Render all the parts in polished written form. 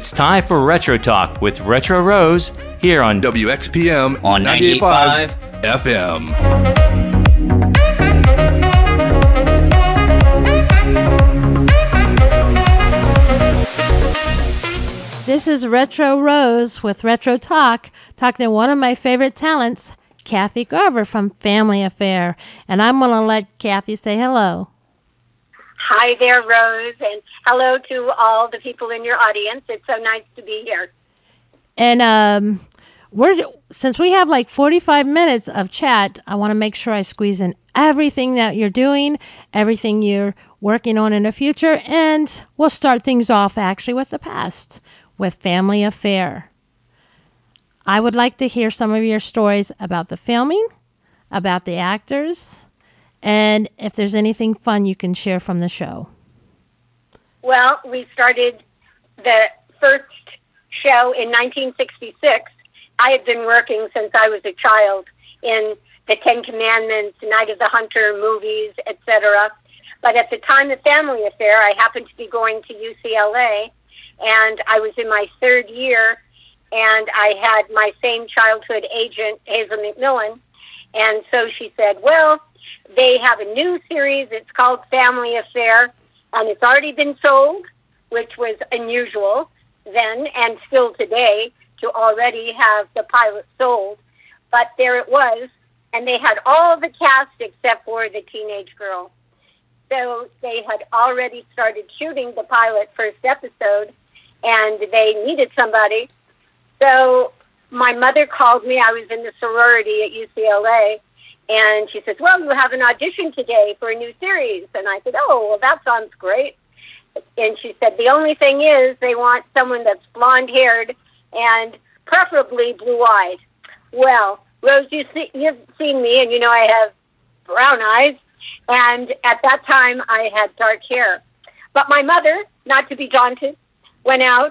It's time for Retro Talk with Retro Rose here on WXPM on 98.5 FM. This is Retro Rose with Retro Talk, talking to one of my favorite talents, Kathy Garver from Family Affair. And I'm going to let Kathy say hello. Hi there, Rose, and hello to all the people in your audience. It's so nice to be here. And since we have like 45 minutes of chat, I want to make sure I squeeze in everything that you're doing, everything you're working on in the future, and we'll start things off actually with the past, with Family Affair. I would like to hear some of your stories about the filming, about the actors, and if there's anything fun you can share from the show. Well, we started the first show in 1966. I had been working since I was a child in the Ten Commandments, Night of the Hunter movies, etc. But at the time of Family Affair, I happened to be going to UCLA, and I was in my third year, and I had my same childhood agent, Hazel McMillan, and so she said, well, they have a new series, it's called Family Affair, and it's already been sold, which was unusual then and still today to already have the pilot sold, but there it was, and they had all the cast except for the teenage girl. So they had already started shooting the pilot first episode, and they needed somebody. So my mother called me. I was in the sorority at UCLA, and she says, well, you have an audition today for a new series. And I said, oh, well, that sounds great. And she said, the only thing is they want someone that's blonde-haired and preferably blue-eyed. Well, Rose, you've seen me, and you know I have brown eyes. And at that time, I had dark hair. But my mother, not to be daunted, went out,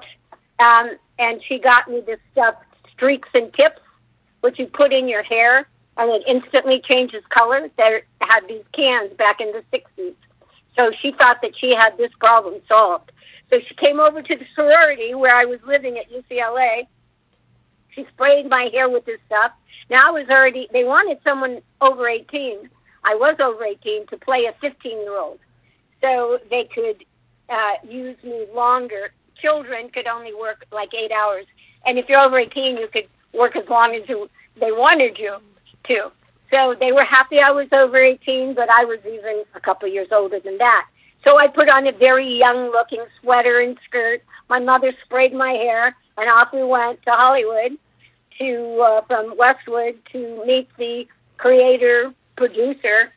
and she got me this stuff, Streaks and Tips, which you put in your hair, and it instantly changes color. They had these cans back in the 60s. So she thought that she had this problem solved. So she came over to the sorority where I was living at UCLA. She sprayed my hair with this stuff. Now they wanted someone over 18. I was over 18 to play a 15-year-old. So they could use me longer. Children could only work like 8 hours. And if you're over 18, you could work as long as they wanted you to. So they were happy I was over 18, but I was even a couple years older than that. So I put on a very young-looking sweater and skirt. My mother sprayed my hair, and off we went to Hollywood from Westwood to meet the creator, producer,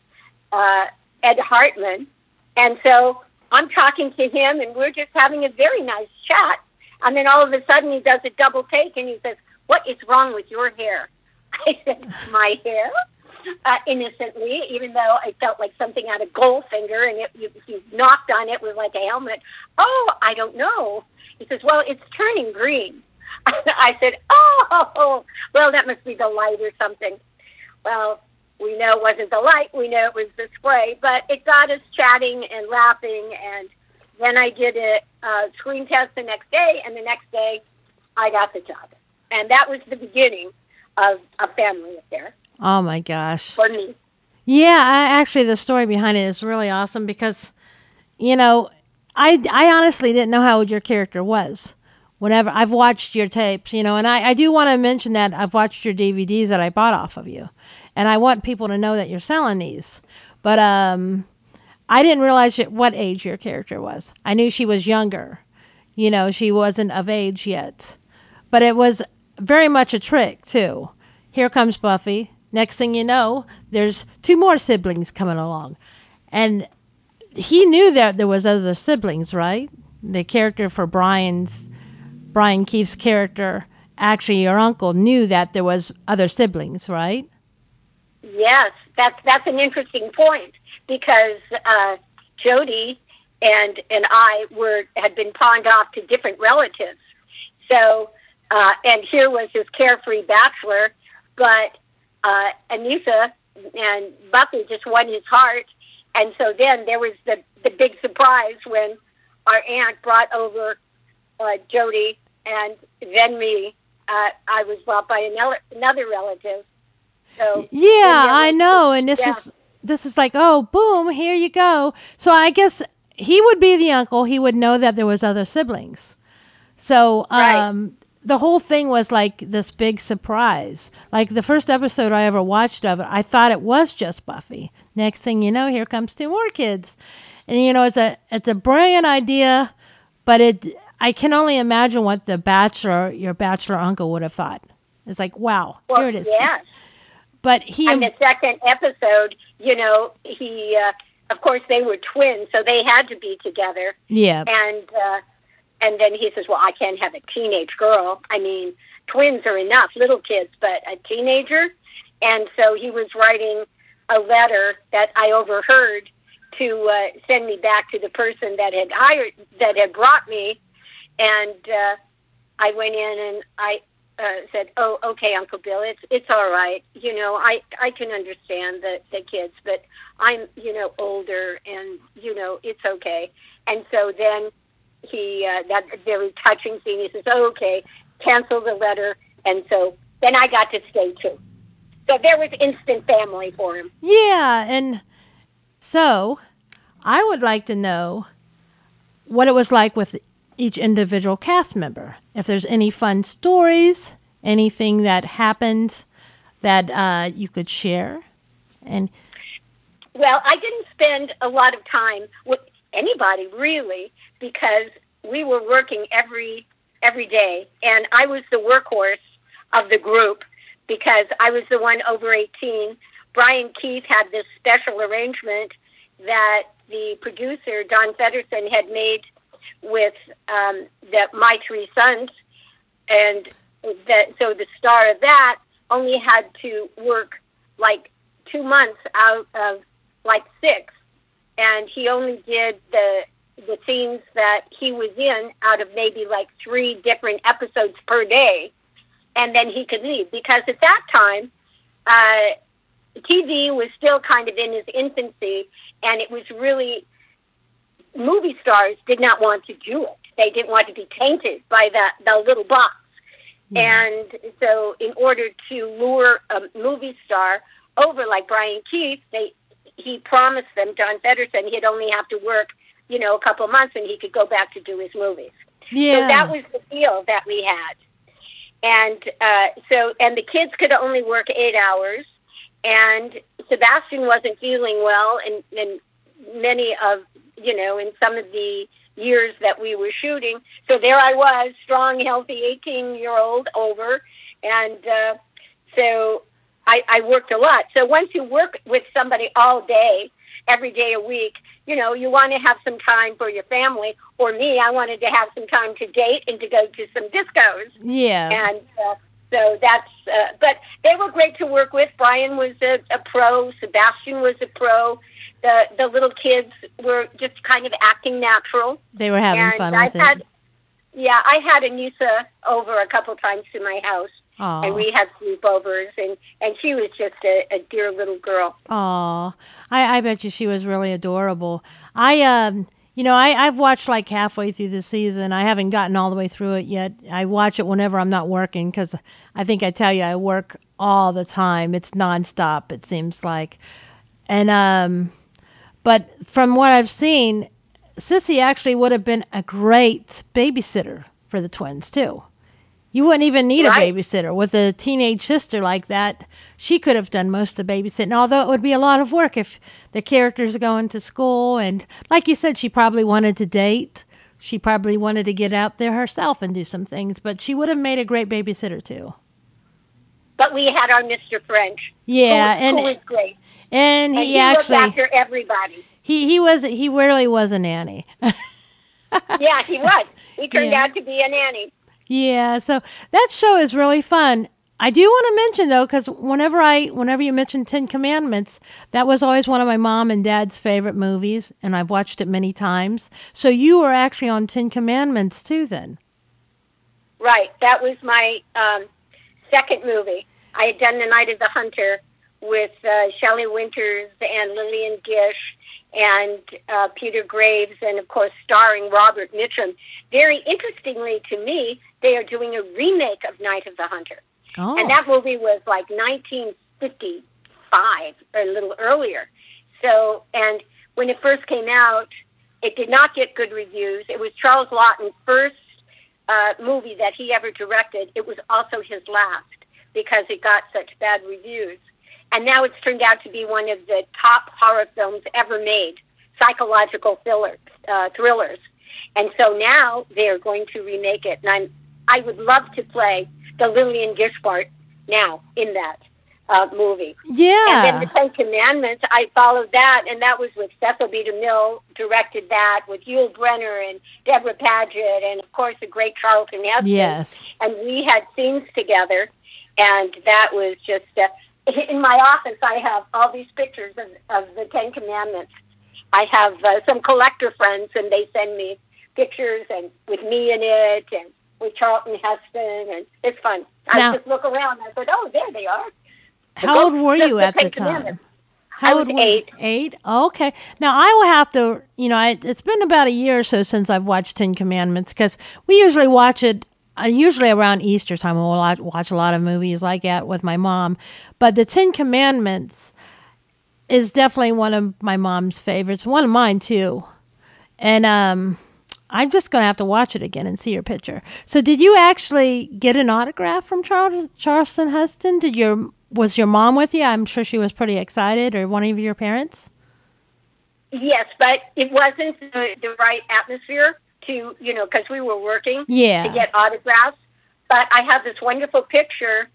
Ed Hartman. And so I'm talking to him, and we're just having a very nice chat. And then all of a sudden he does a double take, and he says, what is wrong with your hair? I said, my hair? Innocently, even though I felt like something had a Goldfinger, and if you knocked on it with like a helmet. Oh, I don't know. He says, well, it's turning green. I said, oh, well, that must be the light or something. Well, we know it wasn't the light. We know it was the spray. But it got us chatting and laughing. And then I did a screen test the next day. And the next day, I got the job. And that was the beginning of a Family Affair. Oh, my gosh. For me. Yeah, actually, the story behind it is really awesome because, you know, I honestly didn't know how old your character was. Whenever I've watched your tapes, you know, and I do want to mention that I've watched your DVDs that I bought off of you. And I want people to know that you're selling these. But I didn't realize what age your character was. I knew she was younger. You know, she wasn't of age yet. But it was very much a trick, too. Here comes Buffy. Next thing you know, there's 2 more siblings coming along. And he knew that there was other siblings, right? The character for Brian Keefe's character, actually your uncle, knew that there was other siblings, right? Yes, that's an interesting point because Jody and I had been pawned off to different relatives. So, and here was this carefree bachelor, but Anissa and Buffy just won his heart. And so then there was the big surprise when our aunt brought over Jody and then me. I was bought by another relative. So Yeah, I know. And yeah. this is like, oh, boom, here you go. So I guess he would be the uncle. He would know that there was other siblings. So Right. the whole thing was like this big surprise. Like the first episode I ever watched of it, I thought it was just Buffy. Next thing you know, here comes two more kids. And you know, it's a brilliant idea, but I can only imagine what your bachelor uncle would have thought. It's like, wow, Well, here it is. yes. But he And the second episode, you know, he, of course, they were twins, so they had to be together. yeah. And then he says, well, I can't have a teenage girl. I mean, twins are enough, little kids, but a teenager? And so he was writing a letter that I overheard to send me back to the person that had brought me. And I went in and I said, oh, okay, Uncle Bill, it's all right. You know, I can understand the kids, but I'm, you know, older and, you know, it's okay. And so then that very touching scene, he says, oh, okay, cancel the letter. And so then I got to stay too. So there was instant family for him. Yeah, and so I would like to know what it was like with each individual cast member. If there's any fun stories, anything that happened that you could share. And Well, I didn't spend a lot of time with anybody really because we were working every day, and I was the workhorse of the group because I was the one over 18. Brian Keith had this special arrangement that the producer, Don Feddersen, had made with My Three Sons, and so the star of that only had to work like 2 months out of like 6, and he only did the scenes that he was in out of maybe like 3 different episodes per day, and then he could leave because at that time TV was still kind of in its infancy, and it was really, movie stars did not want to do it. They didn't want to be tainted by the little box. And so in order to lure a movie star over like Brian Keith, he promised them, Don Feddersen, he'd only have to work, you know, a couple of months and he could go back to do his movies. yeah. So that was the deal that we had. And and the kids could only work 8 hours, and Sebastian wasn't feeling well, and many of, you know, in some of the years that we were shooting. So there I was, strong, healthy 18-year-old over, and so I worked a lot. So once you work with somebody all day, every day a week, you know, you want to have some time for your family. Or me, I wanted to have some time to date and to go to some discos. Yeah. And so that's, but they were great to work with. Brian was a pro. Sebastian was a pro. The little kids were just kind of acting natural. They were having And fun I with had, it. Yeah, I had Anissa over a couple times to my house. Aw. And we had sleepovers, and she was just a dear little girl. Aw, I bet you she was really adorable. I've watched like halfway through the season. I haven't gotten all the way through it yet. I watch it whenever I'm not working because I think I tell you I work all the time. It's nonstop, it seems like. And but from what I've seen, Sissy actually would have been a great babysitter for the twins too. You wouldn't even need a Right. babysitter. With a teenage sister like that, she could have done most of the babysitting, although it would be a lot of work if the characters are going to school. And like you said, she probably wanted to date. She probably wanted to get out there herself and do some things, but she would have made a great babysitter too. But we had our Mr. French. Yeah, who was great. and And he he looked actually after everybody. he really was a nanny. Yeah, he was. He turned Yeah. out to be a nanny. Yeah, so that show is really fun. I do want to mention though, because whenever you mention 10 Commandments, that was always one of my mom and dad's favorite movies, and I've watched it many times. So you were actually on 10 Commandments too, then? Right. That was my second movie. I had done The Night of the Hunter with Shelley Winters and Lillian Gish, and Peter Graves, and of course starring Robert Mitchum. Very interestingly to me, they are doing a remake of Night of the Hunter. Oh. And that movie was like 1955 or a little earlier. So, and when it first came out, it did not get good reviews. It was Charles Laughton's first movie that he ever directed. It was also his last because it got such bad reviews. And now it's turned out to be one of the top horror films ever made, psychological thrillers. And so now they're going to remake it. And I would love to play the Lillian Gish part now in that movie. Yeah. And then the Ten Commandments, I followed that, and that was with Cecil B. DeMille, directed that, with Yul Brynner and Deborah Paget, and of course the great Charlton Heston. Yes. And we had scenes together, and that was just, in my office I have all these pictures of the Ten Commandments. I have some collector friends, and they send me pictures, and with me in it, and with Charlton Heston, and it's fun. Now, I just look around, and I thought, oh, there they are. How old were you at the time? I was 8. 8? Okay. Now, I will have to, it's been about a year or so since I've watched Ten Commandments, because we usually watch it, usually around Easter time. We'll watch a lot of movies like that with my mom. But the Ten Commandments is definitely one of my mom's favorites, one of mine too. And I'm just going to have to watch it again and see your picture. So did you actually get an autograph from Charlton Heston? Was your mom with you? I'm sure she was pretty excited, or one of your parents? Yes, but it wasn't the right atmosphere to, because we were working to get autographs. But I have this wonderful picture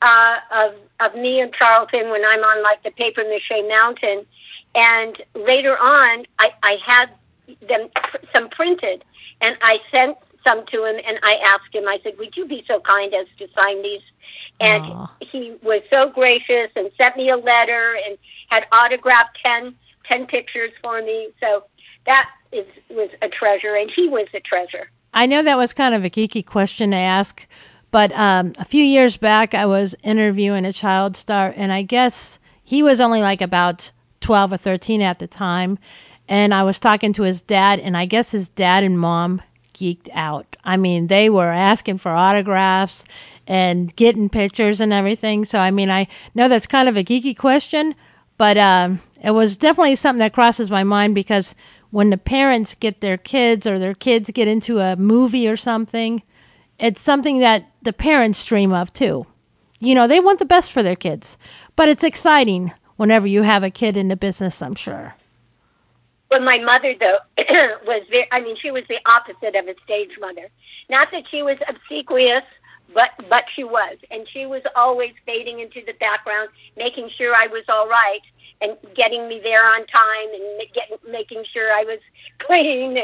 of me and Charlton when I'm on, like, the paper mache mountain. And later on, I had them some printed, and I sent some to him, and I asked him, I said, would you be so kind as to sign these? And he was so gracious and sent me a letter and had autographed 10 pictures for me. So that was a treasure, and he was a treasure. I know that was kind of a geeky question to ask, but a few years back I was interviewing a child star, and I guess he was only like about 12 or 13 at the time, and I was talking to his dad, and I guess his dad and mom geeked out. I mean, they were asking for autographs and getting pictures and everything. So, I mean, I know that's kind of a geeky question, but it was definitely something that crosses my mind, because when the parents get their kids, or their kids get into a movie or something, it's something that the parents dream of too. They want the best for their kids, but it's exciting whenever you have a kid in the business, I'm sure. Well, my mother, though, she was the opposite of a stage mother. Not that she was obsequious, but she was. And she was always fading into the background, making sure I was all right, and getting me there on time, and making sure I was clean,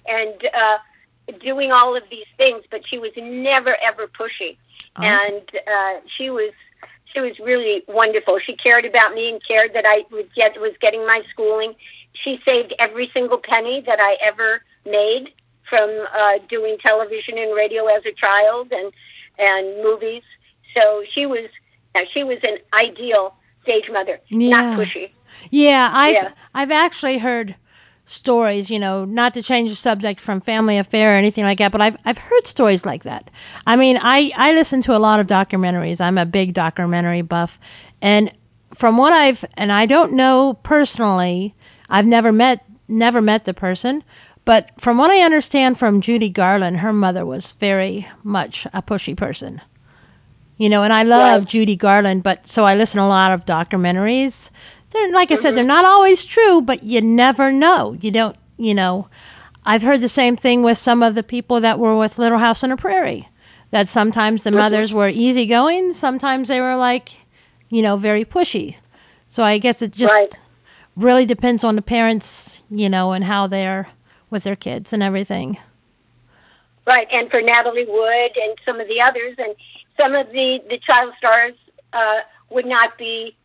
and doing all of these things. But she was never, ever pushy. Oh. And she was really wonderful. She cared about me and cared that I was getting my schooling. She saved every single penny that I ever made from doing television and radio as a child, and movies. So she was an ideal stage mother, not pushy. Yeah, I've actually heard stories, not to change the subject from Family Affair or anything like that, but I've heard stories like that. I mean, I listen to a lot of documentaries. I'm a big documentary buff, and from what I don't know personally, I've never met the person, but from what I understand from Judy Garland, her mother was very much a pushy person. And I love Judy Garland, but so I listen to a lot of documentaries. They're, like I said, they're not always true, but you never know. You don't, I've heard the same thing with some of the people that were with Little House on the Prairie, that sometimes the mothers were easygoing, sometimes they were like, very pushy. So I guess it just really depends on the parents, and how they're with their kids and everything. Right, and for Natalie Wood and some of the others, and some of the child stars would not be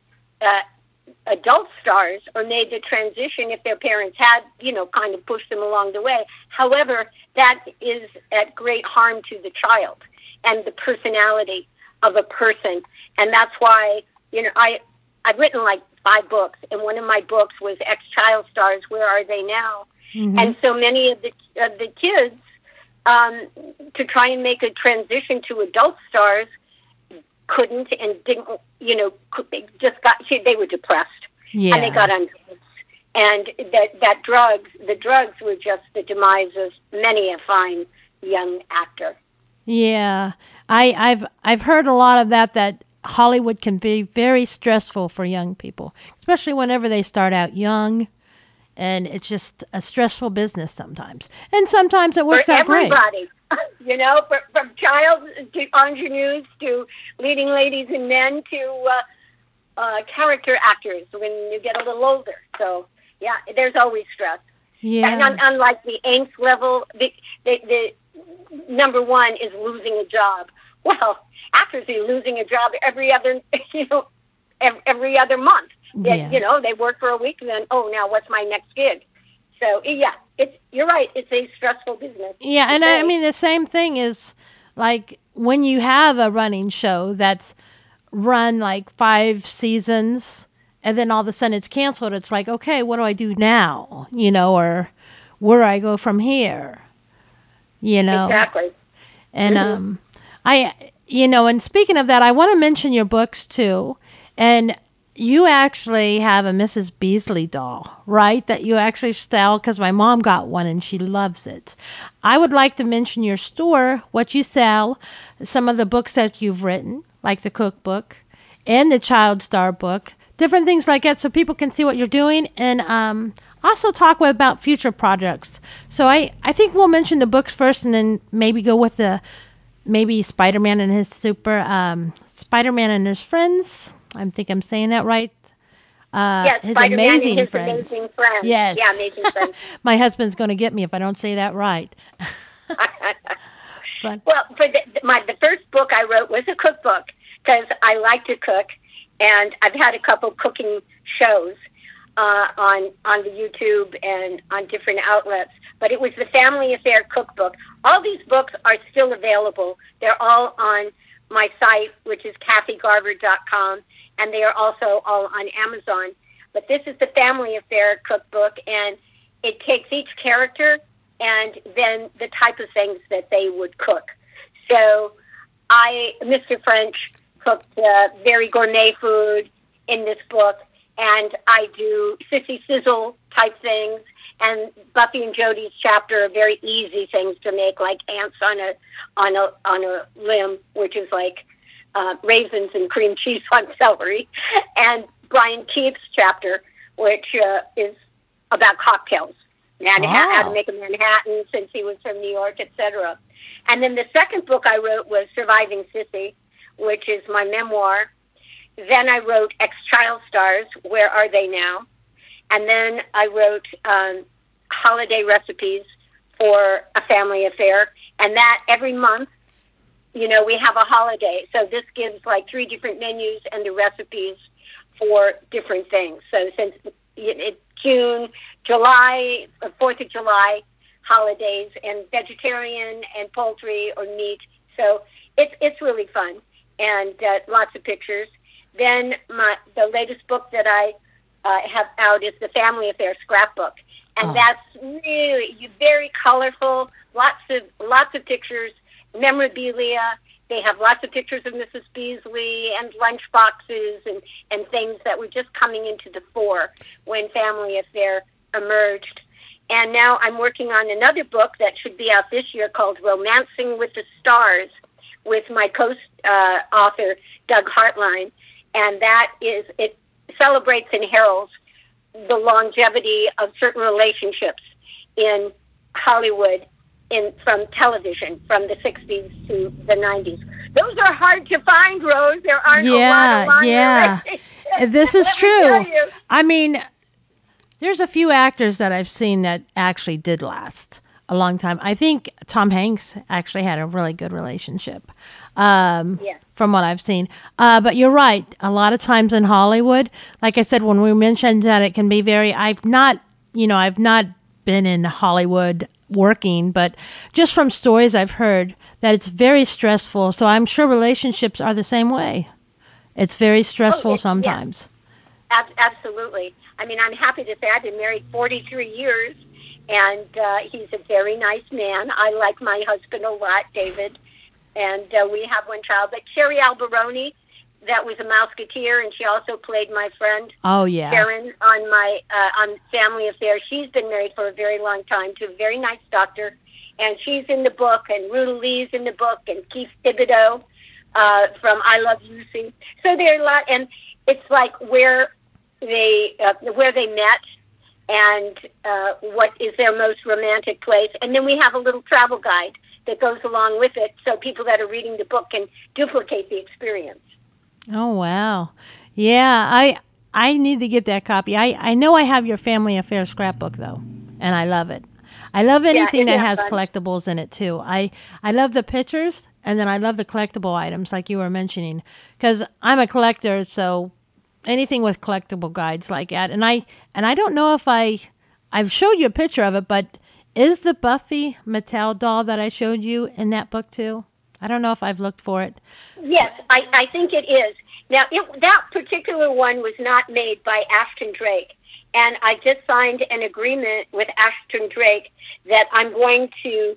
adult stars or made the transition if their parents had, kind of pushed them along the way. However, that is at great harm to the child and the personality of a person. And that's why, I've written like 5 books, and one of my books was Ex-Child Stars, Where Are They Now? Mm-hmm. And so many of the kids, to try and make a transition to adult stars, couldn't and didn't, they were depressed. Yeah. And they got on drugs. And the drugs were just the demise of many a fine young actor. Yeah. I've heard a lot of that Hollywood can be very stressful for young people, especially whenever they start out young. And it's just a stressful business sometimes. And sometimes it works out great. For everybody. From child to ingenues to leading ladies and men to character actors when you get a little older. So, yeah, there's always stress. Yeah. And unlike the angst level, the number one is losing a job. Well, actors are losing a job every other month. Yeah. They work for a week and then, now what's my next gig? So, yeah, you're right. It's a stressful business. Yeah, and I mean, the same thing is like when you have a running show that's run like 5 seasons and then all of a sudden it's canceled, it's like, okay, what do I do now? Or where do I go from here? Exactly. And and speaking of that, I want to mention your books too. And you actually have a Mrs. Beasley doll, right? That you actually sell, because my mom got one and she loves it. I would like to mention your store, what you sell, some of the books that you've written, like the cookbook and the Child Star book, different things like that, so people can see what you're doing, and also talk about future projects. So I think we'll mention the books first, and then maybe go with maybe Spider-Man and his Spider-Man and his friends. I think I'm saying that right. Yes, his Spider-Man amazing and his friends. Amazing friends. Yes. Yeah, amazing friends. My husband's going to get me if I don't say that right. But well, the first book I wrote was a cookbook because I like to cook, and I've had a couple cooking shows on the YouTube and on different outlets. But it was the Family Affair cookbook. All these books are still available. They're all on my site, which is KathyGarver.com, and they are also all on Amazon. But this is the Family Affair cookbook, and it takes each character and then the type of things that they would cook. So Mr. French cooked very gourmet food in this book, and I do sissy sizzle type things, and Buffy and Jody's chapter are very easy things to make, like ants on a limb, which is like raisins and cream cheese on celery, and Brian Keith's chapter, which is about cocktails, how to make a Manhattan since he was from New York, etc. And then the second book I wrote was Surviving Sissy, which is my memoir. Then I wrote Ex-Child Stars, Where Are They Now? And then I wrote holiday recipes for A Family Affair. And that every month, we have a holiday. So this gives like 3 different menus and the recipes for different things. So since it's June, July, 4th of July holidays, and vegetarian and poultry or meat. So it's really fun, and lots of pictures. Then the latest book that I have out is the Family Affair scrapbook, and that's really very colorful. Lots of pictures, memorabilia. They have lots of pictures of Mrs. Beasley and lunch boxes and things that were just coming into the fore when Family Affair emerged. And now I'm working on another book that should be out this year called Romancing with the Stars, with my co-author, Doug Hartline. And it celebrates and heralds the longevity of certain relationships in Hollywood from television, from the 60s to the 90s. Those are hard to find, Rose. There aren't a lot of long relationships. This is Let me true. tell you. I mean, there's a few actors that I've seen that actually did last a long time. I think Tom Hanks actually had a really good relationship, from what I've seen. But you're right. A lot of times in Hollywood, like I said, when we mentioned that it can be I've not been in Hollywood working, but just from stories I've heard that it's very stressful. So I'm sure relationships are the same way. It's very stressful sometimes. Yeah. absolutely. I mean, I'm happy to say I've been married 43 years, and he's a very nice man. I like my husband a lot, David, and we have one child. But Sherry Alberoni, that was a Mouseketeer, and she also played my friend Karen on my on Family Affairs. She's been married for a very long time to a very nice doctor, and she's in the book, and Ruta Lee's in the book, and Keith Thibodeau from I Love Lucy. So there are a lot, and it's like where they met, and what is their most romantic place. And then we have a little travel guide that goes along with it, so people that are reading the book can duplicate the experience. Oh, wow. Yeah, I need to get that copy. I know I have your Family Affairs scrapbook, though, and I love it. I love anything that has fun collectibles in it, too. I love the pictures, and then I love the collectible items, like you were mentioning, because I'm a collector, so anything with collectible guides like that. And I don't know if I've showed you a picture of it, but is the Buffy Mattel doll that I showed you in that book, too? I don't know if I've looked for it. Yes, I think it is. Now, that particular one was not made by Ashton Drake, and I just signed an agreement with Ashton Drake that I'm going to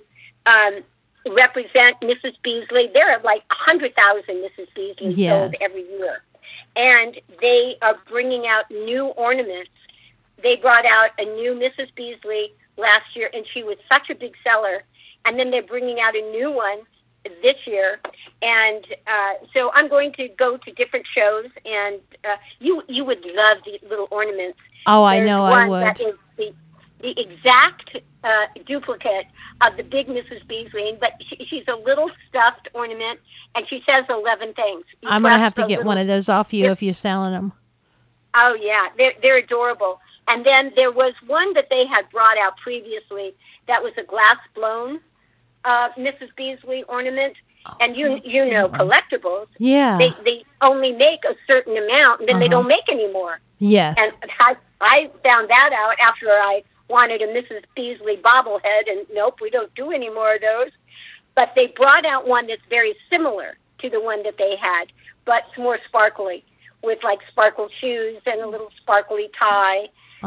represent Mrs. Beasley. There are like 100,000 Mrs. Beasleys sold every year, and they are bringing out new ornaments. They brought out a new Mrs. Beasley last year, and she was such a big seller, and then they're bringing out a new one this year, and so I'm going to go to different shows, and you would love the little ornaments. Oh, I know I would. That is the exact duplicate of the big Mrs. Beasley, but she's a little stuffed ornament, and she says 11 things. I'm going to have to get one of those off you if you're selling them. Oh, yeah, they're adorable. And then there was one that they had brought out previously that was a glass-blown Mrs. Beasley ornament, and you know collectibles. Yeah, they only make a certain amount, and then they don't make any more. Yes, and I found that out after I wanted a Mrs. Beasley bobblehead, and nope, we don't do any more of those. But they brought out one that's very similar to the one that they had, but it's more sparkly, with like sparkle shoes and a little sparkly tie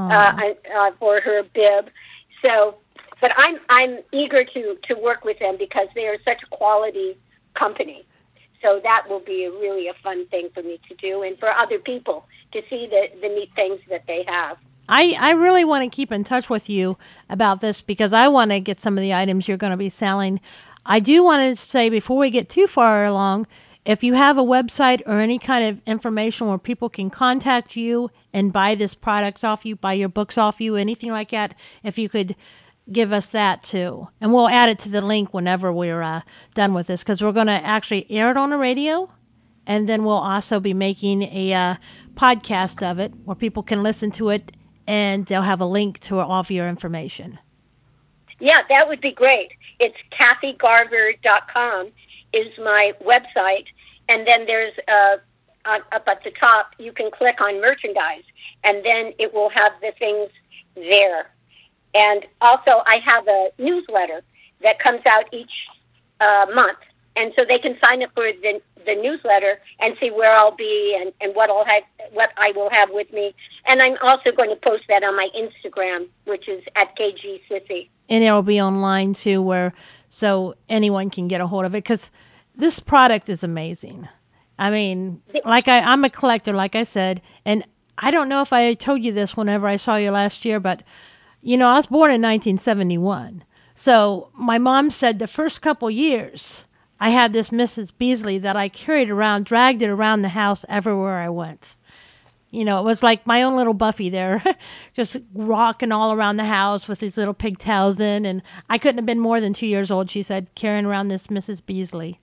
for her bib. So. But I'm eager to work with them because they are such a quality company. So that will be really a fun thing for me to do and for other people to see the neat things that they have. I really want to keep in touch with you about this because I want to get some of the items you're going to be selling. I do want to say before we get too far along, if you have a website or any kind of information where people can contact you and buy this products off you, buy your books off you, anything like that, if you could give us that too. And we'll add it to the link whenever we're done with this because we're going to actually air it on the radio. And then we'll also be making a podcast of it where people can listen to it and they'll have a link to all of your information. Yeah, that would be great. It's KathyGarver.com is my website. And then there's up at the top, you can click on merchandise. And then it will have the things there. And also, I have a newsletter that comes out each month, and so they can sign up for the newsletter and see where I'll be and what I will have with me. And I'm also going to post that on my Instagram, which is at KGSissy. And it'll be online too, so anyone can get a hold of it because this product is amazing. I mean, I'm a collector, like I said, and I don't know if I told you this whenever I saw you last year, but. You know, I was born in 1971. So my mom said the first couple years, I had this Mrs. Beasley that I carried around, dragged it around the house everywhere I went. You know, it was like my own little Buffy there, just rocking all around the house with these little pigtails in. And I couldn't have been more than 2 years old, she said, carrying around this Mrs. Beasley.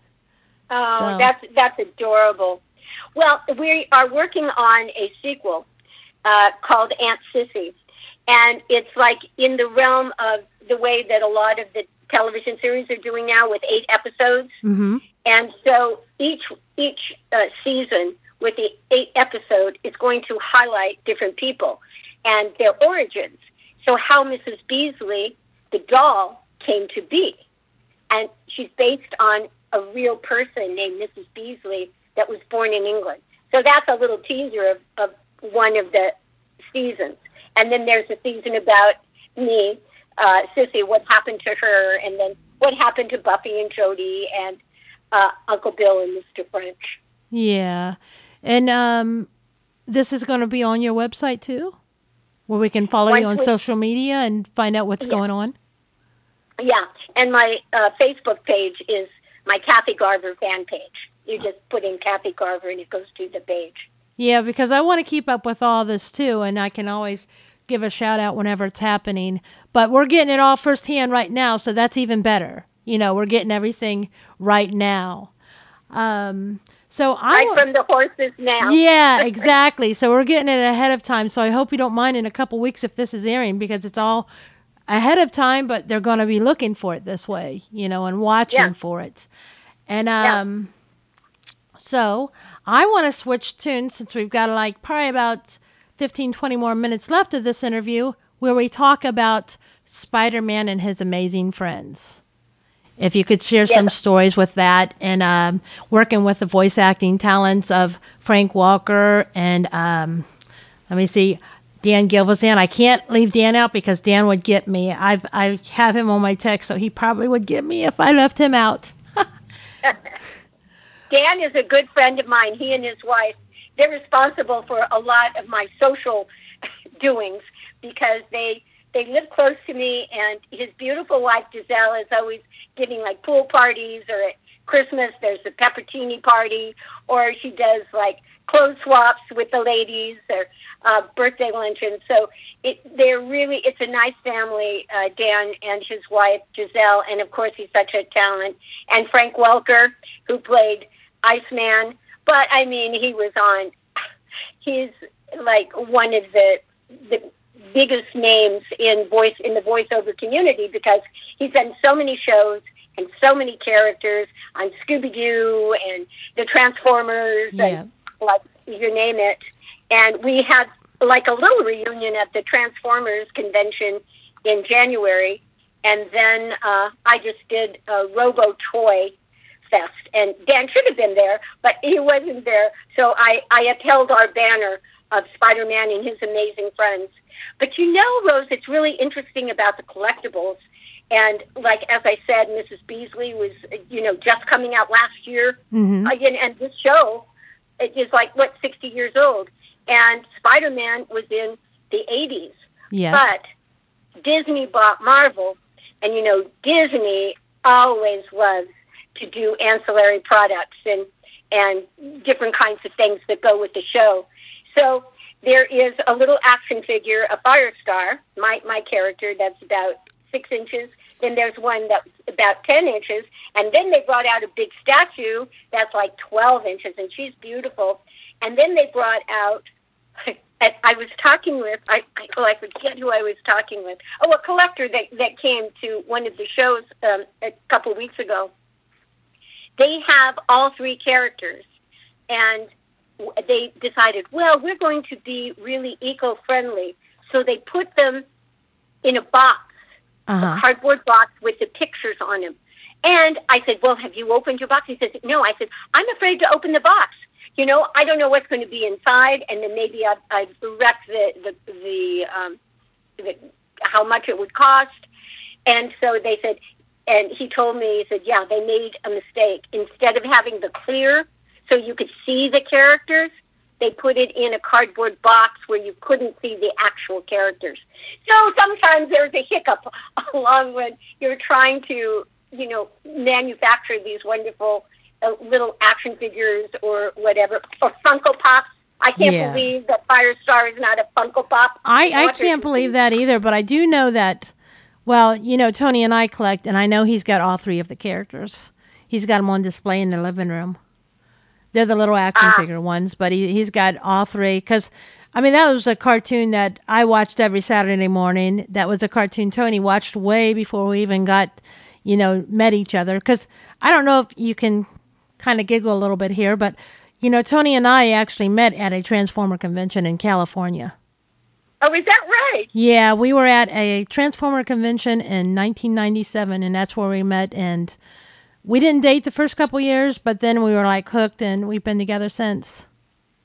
Oh, so. That's adorable. Well, we are working on a sequel called Aunt Sissy. And it's like in the realm of the way that a lot of the television series are doing now with 8 episodes. Mm-hmm. And so each season with the 8 episode is going to highlight different people and their origins. So how Mrs. Beasley, the doll, came to be. And she's based on a real person named Mrs. Beasley that was born in England. So that's a little teaser of one of the seasons. And then there's a season about me, Sissy, what happened to her, and then what happened to Buffy and Jody and Uncle Bill and Mr. French. Yeah. And this is going to be on your website too, where we can follow you on social media and find out what's going on? Yeah. And my Facebook page is my Kathy Garver fan page. You just put in Kathy Garver and it goes to the page. Yeah, because I want to keep up with all this too, and I can always give a shout out whenever it's happening. But we're getting it all firsthand right now, so that's even better. You know, we're getting everything right now. From the horse's mouth. Yeah, exactly. So we're getting it ahead of time. So I hope you don't mind in a couple weeks if this is airing, because it's all ahead of time, but they're going to be looking for it this way, you know, and watching for it. And so I want to switch tunes since we've got probably about 15, 20 more minutes left of this interview where we talk about Spider-Man and his amazing friends. If you could share some stories with that and working with the voice acting talents of Frank Welker and let me see, Dan Gilvezan. I can't leave Dan out because Dan would get me. I have him on my text, so he probably would get me if I left him out. Dan is a good friend of mine. He and his wife, they're responsible for a lot of my social doings because they live close to me, and his beautiful wife, Giselle, is always giving pool parties, or at Christmas there's a peppertini party, or she does clothes swaps with the ladies, or birthday luncheons. So it's a nice family, Dan and his wife, Giselle, and of course he's such a talent. And Frank Welker, who played Iceman, but I mean, he's one of the biggest names in the voiceover community because he's done so many shows and so many characters on Scooby-Doo and the Transformers and you name it. And we had a little reunion at the Transformers convention in January, and then I just did a Robo Toy Fest, and Dan should have been there, but he wasn't there. So I upheld our banner of Spider-Man and his amazing friends. But Rose, it's really interesting about the collectibles. And as I said, Mrs. Beasley was, just coming out last year. Mm-hmm. And this show is 60 years old. And Spider-Man was in the 80s. Yeah. But Disney bought Marvel. And, Disney always loves to do ancillary products and different kinds of things that go with the show. So there is a little action figure, a Firestar, my character, that's about 6 inches. Then there's one that's about 10 inches. And then they brought out a big statue that's 12 inches, and she's beautiful. And then they brought out, I was talking with, I forget who I was talking with. Oh, a collector that came to one of the shows a couple weeks ago. They have all 3 characters, and they decided, well, we're going to be really eco-friendly. So they put them in a box, a cardboard box with the pictures on them. And I said, well, have you opened your box? He says, no. I said, I'm afraid to open the box. I don't know what's going to be inside, and then maybe I'd wreck the how much it would cost. And so they said, and he told me, he said, yeah, they made a mistake. Instead of having the clear so you could see the characters, they put it in a cardboard box where you couldn't see the actual characters. So sometimes there's a hiccup along when you're trying to, manufacture these wonderful little action figures or whatever, or Funko Pops. I can't believe that Firestar is not a Funko Pop. I can't believe that either, but I do know that, well, Tony and I collect, and I know he's got all 3 of the characters. He's got them on display in the living room. They're the little action figure ones, but he's got all 3. Because, that was a cartoon that I watched every Saturday morning. That was a cartoon Tony watched way before we even got, met each other. Because I don't know if you can kind of giggle a little bit here, but, Tony and I actually met at a Transformer convention in California. Oh, is that right? Yeah, we were at a Transformer convention in 1997, and that's where we met. And we didn't date the first couple years, but then we were hooked, and we've been together since.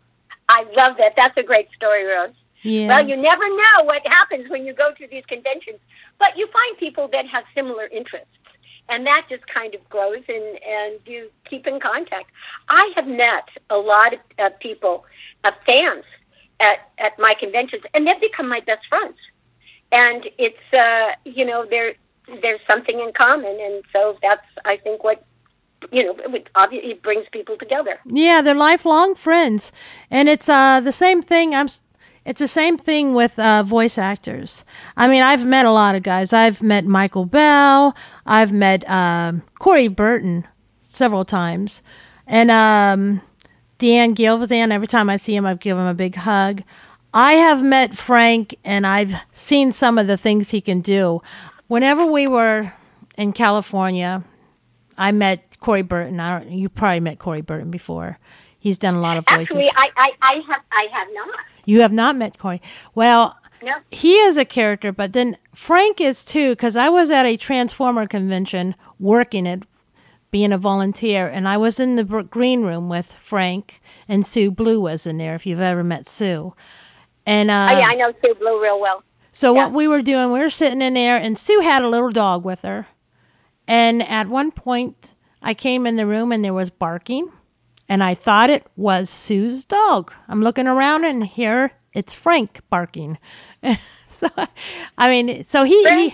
I love that. That's a great story, Rose. Yeah. Well, you never know what happens when you go to these conventions, but you find people that have similar interests, and that just kind of grows, and you keep in contact. I have met a lot of people, fans at my conventions, and they've become my best friends. And it's, there's something in common, and so that's, I think, what, obviously it brings people together. Yeah, they're lifelong friends, and it's the same thing. It's the same thing with voice actors. I mean, I've met a lot of guys. I've met Michael Bell. I've met Corey Burton several times, and Dan Gilvezan. Every time I see him, I give him a big hug. I have met Frank, and I've seen some of the things he can do. Whenever we were in California, I met Corey Burton. You probably met Corey Burton before. He's done a lot of voices. Actually, I have not. You have not met Corey. Well, No. he is a character, but then Frank is too, because I was at a Transformer convention working it, being a volunteer, and I was in the green room with Frank, and Sue Blue was in there, if you've ever met Sue. And Yeah, I know Sue Blue real well. so Yeah. what we were doing, we were sitting in there, and Sue had a little dog with her. And at one point, I came in the room, and there was barking, and I thought it was Sue's dog. I'm looking around, and here it's Frank barking. So, I mean, so Frank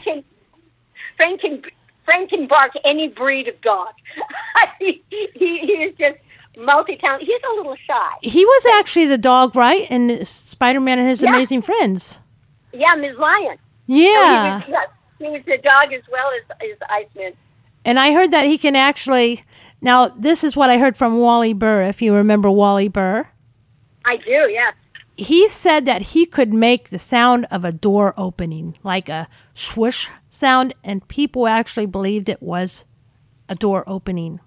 can bark any breed of dog. he is just multi-talented. He's a little shy. he was actually the dog, right? In Spider-Man and His Yeah. Amazing Friends. Yeah, Ms. Lion. Yeah. So he was the dog as well as Iceman. And I heard that he can actually, now this is what I heard from Wally Burr, if you remember Wally Burr. I do, yes. He said that he could make the sound of a door opening, like a swoosh sound, and people actually believed it was a door opening.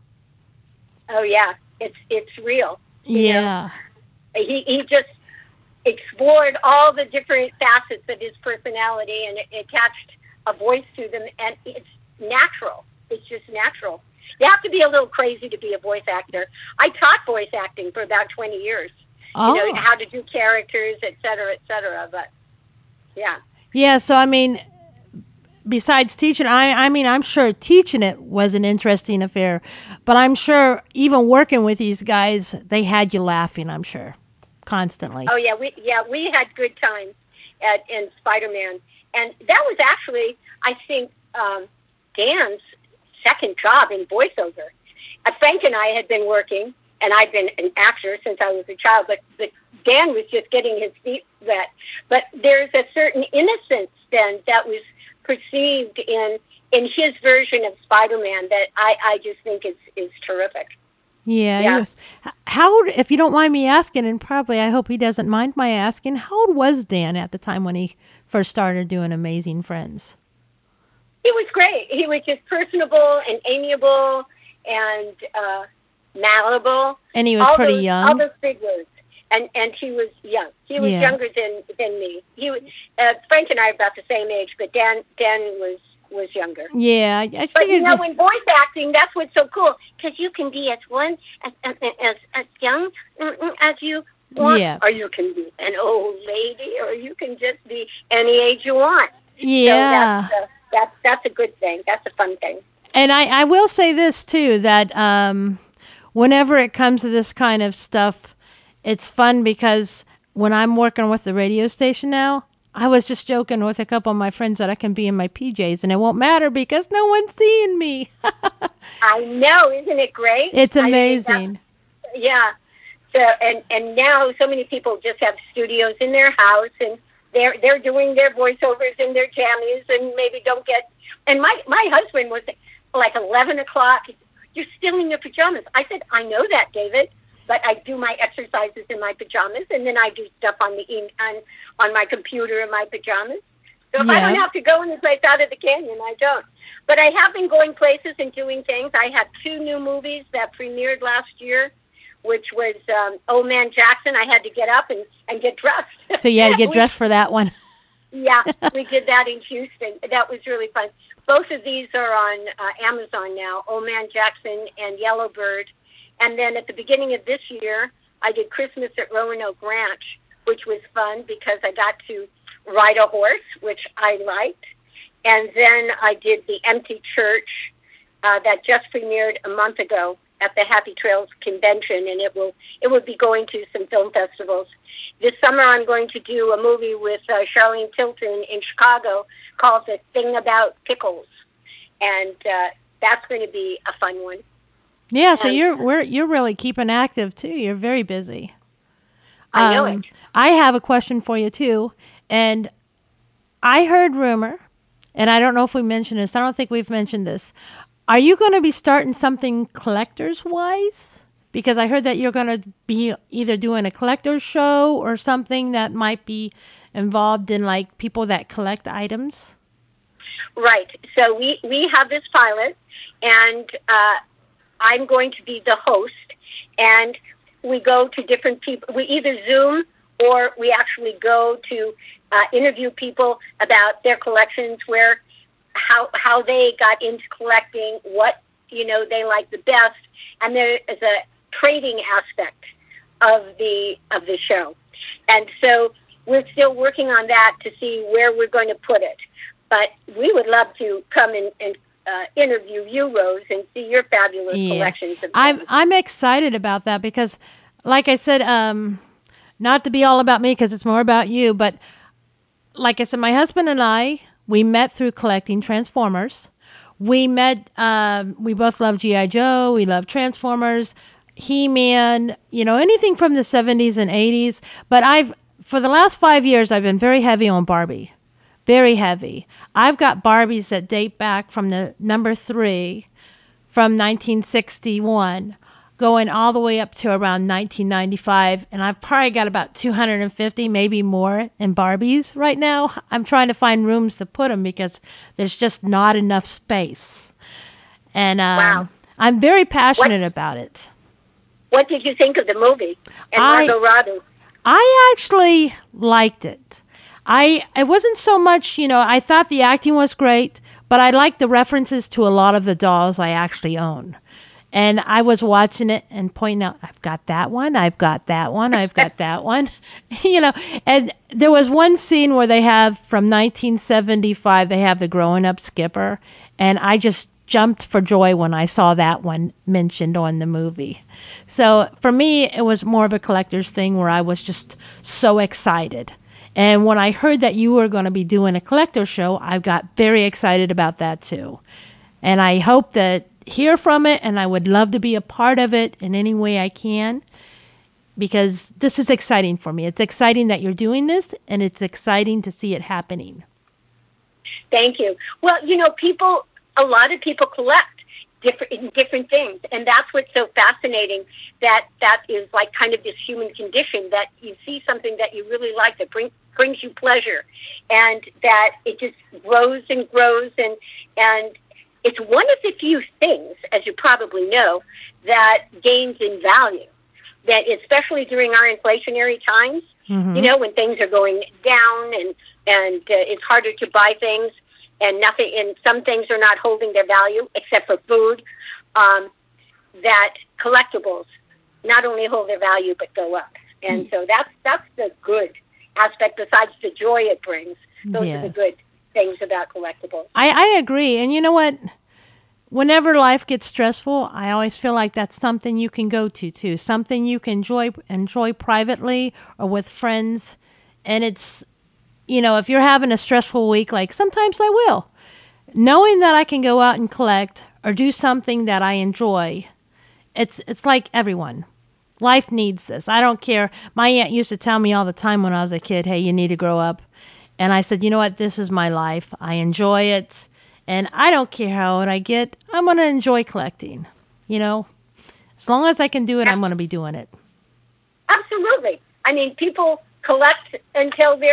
Oh, yeah. It's real. You know? Yeah. He just explored all the different facets of his personality and attached a voice to them, and it's natural. It's just natural. You have to be a little crazy to be a voice actor. I taught voice acting for about 20 years. Oh. You know, how to do characters, et cetera, but yeah. Yeah, so I mean, besides teaching, I mean, I'm sure teaching it was an interesting affair, but I'm sure even working with these guys, they had you laughing, I'm sure, constantly. Oh yeah, we had good times in Spider-Man, and that was actually, I think, Dan's second job in voiceover. Frank and I had been working, and I'd been an actor since I was a child, but Dan was just getting his feet wet. But there's a certain innocence then that was perceived in his version of Spider-Man that I just think is terrific. Yeah. Yeah. He was, how old, if you don't mind me asking, and probably I hope he doesn't mind my asking, how old was Dan at the time when he first started doing Amazing Friends? He was great. He was just personable and amiable and malleable. And he was all pretty those, young. All those big words. And he was young. He was Yeah. younger than me. He was, Frank and I are about the same age, but Dan was younger. Yeah, I But you figured. know, in voice acting, that's what's so cool, because you can be as young as you want, Yeah. or you can be an old lady, or you can just be any age you want. Yeah. So that's a good thing. That's a fun thing. And I will say this too, that whenever it comes to this kind of stuff, it's fun because when I'm working with the radio station now, I was just joking with a couple of my friends that I can be in my PJs and it won't matter because no one's seeing me. I know, isn't it great? It's I mean, amazing. yeah. So and now so many people just have studios in their house and they're doing their voiceovers in their jammies and maybe don't get. And my husband was like 11 o'clock. You're still in your pajamas. I said, I know that, David, but I do my exercises in my pajamas, and then I do stuff on my computer in my pajamas. So if I Yeah. don't have to go any place out of the canyon, I don't. But I have been going places and doing things. I had 2 new movies that premiered last year, which was Old Man Jackson. I had to get up and get dressed. So you had to get dressed for that one. Yeah, we did that in Houston. That was really fun. Both of these are on Amazon now, Old Man Jackson and Yellowbird. And then at the beginning of this year, I did Christmas at Roanoke Ranch, which was fun because I got to ride a horse, which I liked. And then I did The Empty Church that just premiered a month ago at the Happy Trails Convention, and it will be going to some film festivals. This summer I'm going to do a movie with Charlene Tilton in Chicago called The Thing About Pickles, and that's going to be a fun one. Yeah, so you're really keeping active too. You're very busy. I know it. I have a question for you too, and I heard rumor, and I don't know if we mentioned this. I don't think we've mentioned this. Are you going to be starting something collectors-wise? Because I heard that you're going to be either doing a collector's show or something that might be involved in like people that collect items. Right. So we have this pilot, and I'm going to be the host, and we go to different people. We either Zoom or we actually go to interview people about their collections, how they got into collecting, what they like the best, and there is a trading aspect of the show, and so we're still working on that to see where we're going to put it. But we would love to come and interview you, Rose, and see your fabulous collections of things. I'm excited about that because, like I said, not to be all about me because it's more about you, but like I said, my husband and I, we met through collecting Transformers. We met, we both love G.I. Joe, we love Transformers, He-Man, anything from the 70s and 80s. But for the last 5 years, I've been very heavy on Barbie. Very heavy. I've got Barbies that date back from the number 3 from 1961, going all the way up to around 1995. And I've probably got about 250, maybe more, in Barbies right now. I'm trying to find rooms to put them because there's just not enough space. And wow. I'm very passionate about it. What did you think of the movie and Margot Robbie? I actually liked it. It wasn't so much, I thought the acting was great, but I liked the references to a lot of the dolls I actually own. And I was watching it and pointing out, I've got that one, I've got that one, I've got that one. And there was one scene where they have, from 1975, they have the Growing Up Skipper. And I just jumped for joy when I saw that one mentioned on the movie. So for me, it was more of a collector's thing where I was just so excited. And when I heard that you were going to be doing a collector show, I got very excited about that too. And I hope to hear from it, and I would love to be a part of it in any way I can, because this is exciting for me. It's exciting that you're doing this, and it's exciting to see it happening. Thank you. Well, a lot of people collect different things, and that's what's so fascinating, that is like kind of this human condition, that you see something that you really like that brings you pleasure, and that it just grows and grows, and it's one of the few things, as you probably know, that gains in value, that especially during our inflationary times, when things are going down and it's harder to buy things, and some things are not holding their value except for food, that collectibles not only hold their value but go up. And so that's the good aspect besides the joy it brings. Those are the good things about collectibles. I agree. And you know what? Whenever life gets stressful, I always feel like that's something you can go to too. Something you can enjoy privately or with friends. And it's, if you're having a stressful week, like sometimes I will, knowing that I can go out and collect or do something that I enjoy, it's like everyone. Life needs this. I don't care. My aunt used to tell me all the time when I was a kid, hey, you need to grow up. And I said, you know what? This is my life. I enjoy it. And I don't care how old I get. I'm going to enjoy collecting. As long as I can do it, I'm going to be doing it. Absolutely. I mean, people collect until they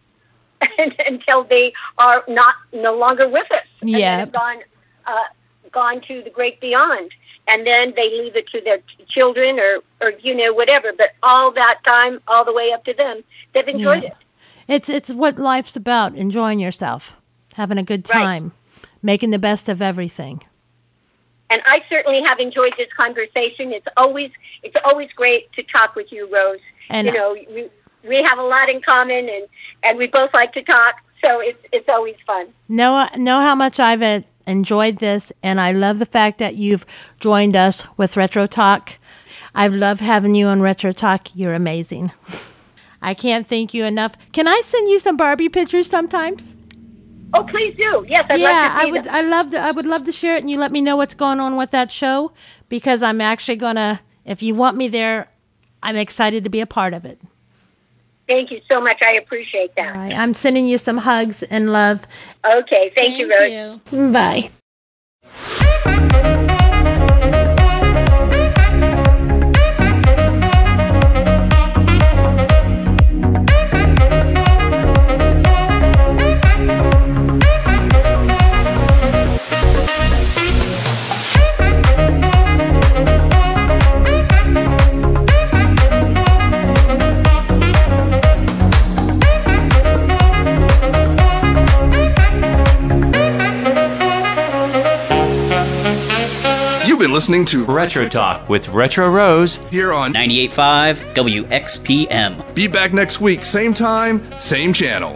are no longer with us. Yeah. And gone to the great beyond. And then they leave it to their children or whatever. But all that time, all the way up to them, they've enjoyed it. It's what life's about, enjoying yourself, having a good time, making the best of everything. And I certainly have enjoyed this conversation. It's always great to talk with you, Rose. And you know, we have a lot in common, and we both like to talk, so it's always fun. know how much I've enjoyed this, and I love the fact that you've joined us with Retro Talk. I've loved having you on Retro Talk. You're amazing. I can't thank you enough. Can I send you some Barbie pictures sometimes? Oh, please do. Yes, I'd love to see them. I would love to share it, and you let me know what's going on with that show, because I'm actually gonna. If you want me there, I'm excited to be a part of it. Thank you so much. I appreciate that. All right, I'm sending you some hugs and love. Okay, thank you, Rose. Bye. You've been listening to Retro Talk with Retro Rose. here on 98.5 WXPM. Be back next week, same time, same channel.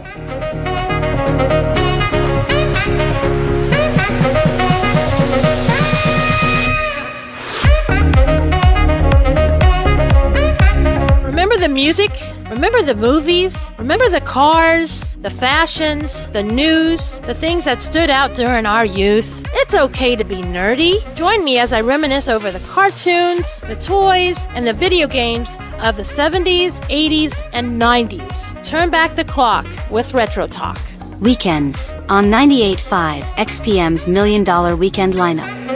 Remember the music? Remember the movies? Remember the cars, the fashions, the news, the things that stood out during our youth? It's okay to be nerdy. Join me as I reminisce over the cartoons, the toys, and the video games of the 70s, 80s, and 90s. Turn back the clock with Retro Talk. Weekends on 98.5 XPM's $1 Million Weekend lineup.